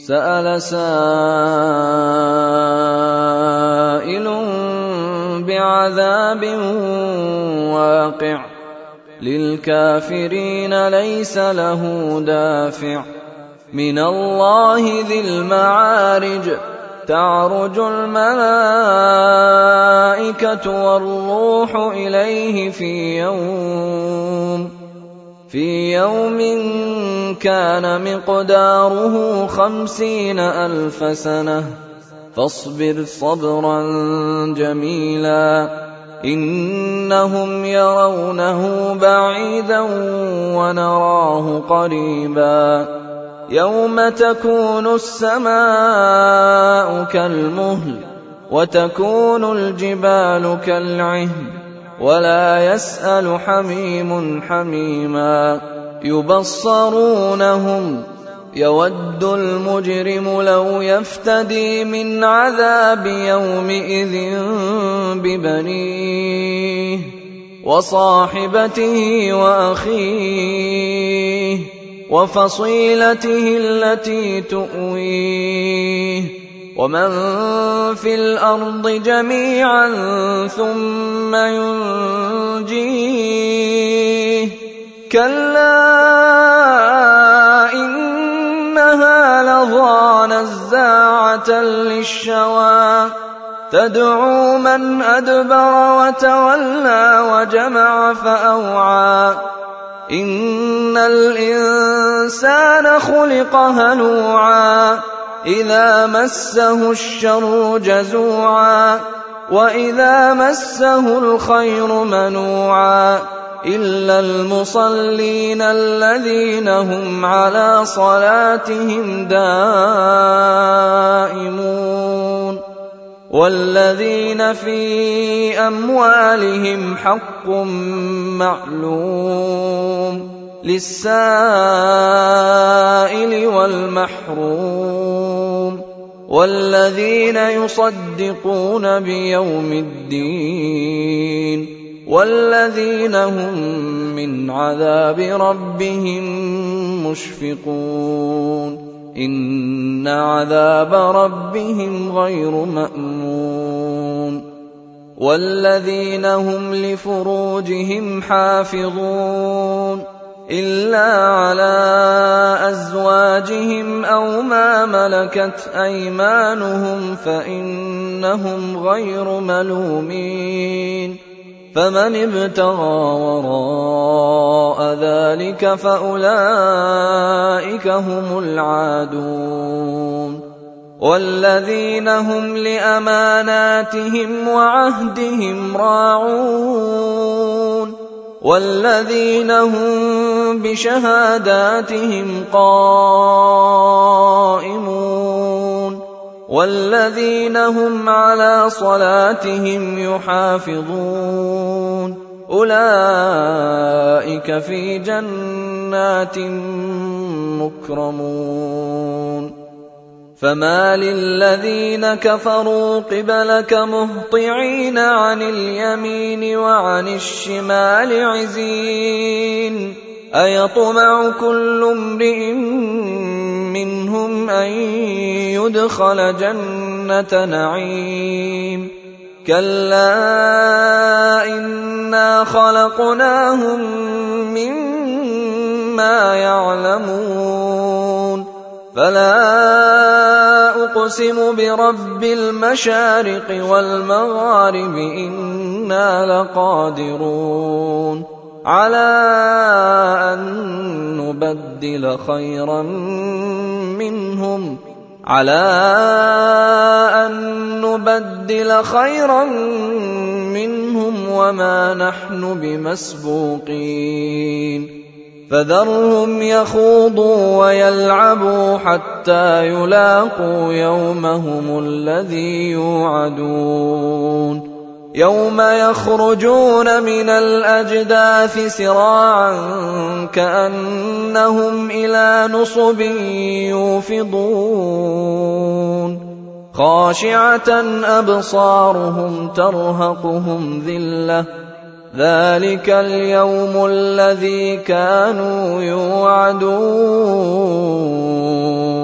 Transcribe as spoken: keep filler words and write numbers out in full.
سأل سائل بعذاب واقع للكافرين ليس له دافع من الله ذي المعارج تعرج الملائكة والروح إليه في يوم في يوم كان مقداره خمسين ألف سنة فاصبر صبرا جميلا إنهم يرونه بعيدا ونراه قريبا يوم تكون السماء كالمهل وتكون الجبال كالعهن ولا يسأل حميم حميما يبصرونهم يود المجرم لو يفتدي من عذاب يومئذ ببنيه وصاحبته وأخيه وفصيلته التي تؤويه ومن في الأرض جميعا ثم ينجيه كلا إنها لظى نزاعة للشوى تدعو من أدبر وتولى وجمع فأوعى إن الإنسان خلق هلوعا إذا مسه الشر جزوعا وإذا مسه الخير منوعا إلا المصلين الذين هم على صلاتهم دائمون والذين في أموالهم حق معلوم للسائل والمحروم والذين يصدقون بيوم الدين والذين هم من عذاب ربهم مشفقون إن عذاب ربهم غير مأمون والذين هم لفروجهم حافظون إلا على أزواجهم أو ما ملكت أيمانهم فإنهم غير ملومين فمن ابتغى وراء ذلك فأولئك هم العادون والذين هم لأماناتهم وعهدهم راعون والذين هم بشهاداتهم قائمون والذين هم على صلاتهم يحافظون أولئك في جنات مكرمون فما للذين كفروا قبلك مهطعين عن اليمين وعن الشمال عزين أيطمع كل امرئ منهم أن يدخل جنة نعيم كلا إنا خلقناهم مما يعلمون فلا أقسم برب المشارق والمغارب إنا لقادرون على أن نبدل خيرا منهم على أن نبدل خيرا منهم وما نحن بمسبوقين فذرهم يخوضوا ويلعبوا حتى يلاقوا يومهم الذي يوعدون يوم يخرجون من الأجداث سراعا كأنهم إلى نصب يوفضون خاشعة أبصارهم ترهقهم ذلة ذلك اليوم الذي كانوا يوعدون